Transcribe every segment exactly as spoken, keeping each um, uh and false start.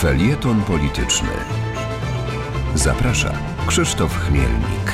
Felieton polityczny. Zaprasza Krzysztof Chmielnik.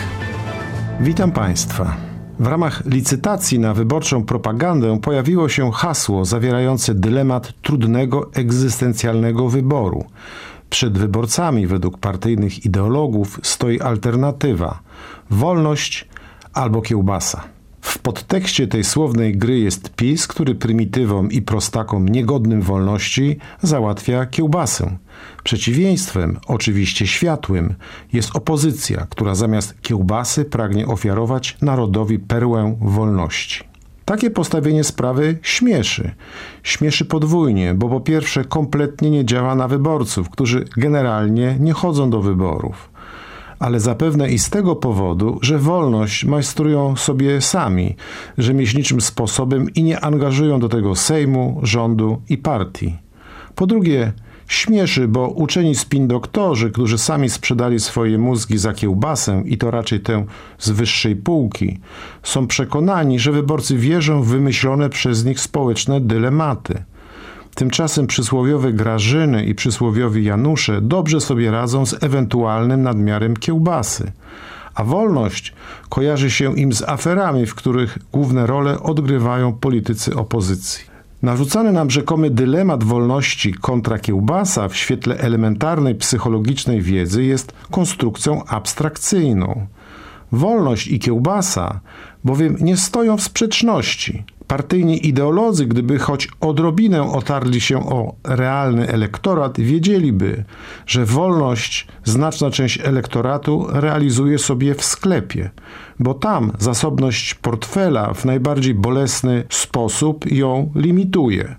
Witam Państwa. W ramach licytacji na wyborczą propagandę pojawiło się hasło zawierające dylemat trudnego egzystencjalnego wyboru. Przed wyborcami według partyjnych ideologów stoi alternatywa: wolność albo kiełbasa. W podtekście tej słownej gry jest PiS, który prymitywom i prostakom niegodnym wolności załatwia kiełbasę. Przeciwieństwem, oczywiście światłym, jest opozycja, która zamiast kiełbasy pragnie ofiarować narodowi perłę wolności. Takie postawienie sprawy śmieszy. Śmieszy podwójnie, bo po pierwsze kompletnie nie działa na wyborców, którzy generalnie nie chodzą do wyborów. Ale zapewne i z tego powodu, że wolność majstrują sobie sami, rzemieślniczym sposobem i nie angażują do tego Sejmu, rządu i partii. Po drugie, śmieszy, bo uczeni spin-doktorzy, którzy sami sprzedali swoje mózgi za kiełbasę i to raczej tę z wyższej półki, są przekonani, że wyborcy wierzą w wymyślone przez nich społeczne dylematy. Tymczasem przysłowiowe Grażyny i przysłowiowi Janusze dobrze sobie radzą z ewentualnym nadmiarem kiełbasy, a wolność kojarzy się im z aferami, w których główne role odgrywają politycy opozycji. Narzucany nam rzekomy dylemat wolności kontra kiełbasa w świetle elementarnej psychologicznej wiedzy jest konstrukcją abstrakcyjną. Wolność i kiełbasa bowiem nie stoją w sprzeczności. Partyjni ideolodzy, gdyby choć odrobinę otarli się o realny elektorat, wiedzieliby, że wolność znaczna część elektoratu realizuje sobie w sklepie, bo tam zasobność portfela w najbardziej bolesny sposób ją limituje.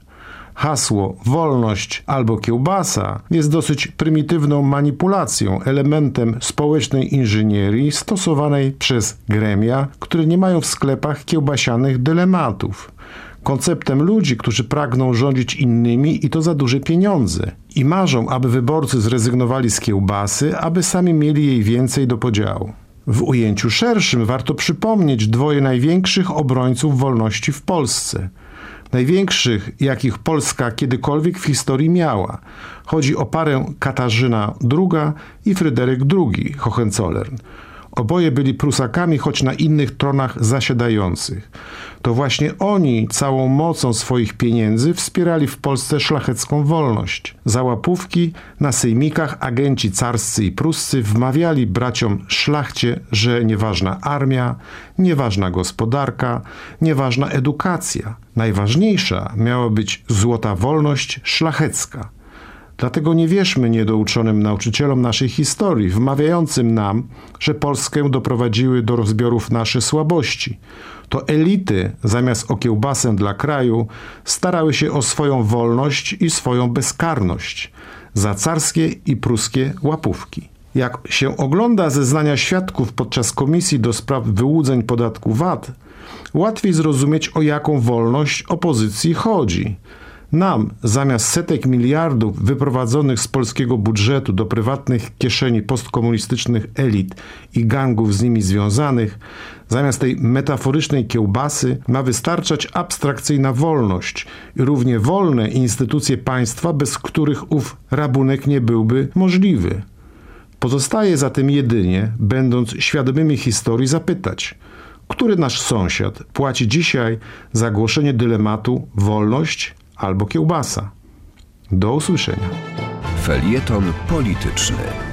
Hasło wolność albo kiełbasa jest dosyć prymitywną manipulacją, elementem społecznej inżynierii stosowanej przez gremia, które nie mają w sklepach kiełbasianych dylematów. Konceptem ludzi, którzy pragną rządzić innymi i to za duże pieniądze i marzą, aby wyborcy zrezygnowali z kiełbasy, aby sami mieli jej więcej do podziału. W ujęciu szerszym warto przypomnieć dwoje największych obrońców wolności w Polsce. Największych, jakich Polska kiedykolwiek w historii miała. Chodzi o parę Katarzyna druga i Fryderyk drugi Hohenzollern. Oboje byli Prusakami, choć na innych tronach zasiadających. To właśnie oni całą mocą swoich pieniędzy wspierali w Polsce szlachecką wolność. Za łapówki na sejmikach agenci carscy i pruscy wmawiali braciom szlachcie, że nieważna armia, nieważna gospodarka, nieważna edukacja. Najważniejsza miała być złota wolność szlachecka. Dlatego nie wierzmy niedouczonym nauczycielom naszej historii, wmawiającym nam, że Polskę doprowadziły do rozbiorów nasze słabości. To elity, zamiast o kiełbasę dla kraju, starały się o swoją wolność i swoją bezkarność za carskie i pruskie łapówki. Jak się ogląda zeznania świadków podczas Komisji do Spraw Wyłudzeń Podatku V A T, łatwiej zrozumieć, o jaką wolność opozycji chodzi. Nam, zamiast setek miliardów wyprowadzonych z polskiego budżetu do prywatnych kieszeni postkomunistycznych elit i gangów z nimi związanych, zamiast tej metaforycznej kiełbasy ma wystarczać abstrakcyjna wolność i równie wolne instytucje państwa, bez których ów rabunek nie byłby możliwy. Pozostaje zatem jedynie, będąc świadomymi historii, zapytać, który nasz sąsiad płaci dzisiaj za głoszenie dylematu wolność albo kiełbasa. Do usłyszenia. Felieton polityczny.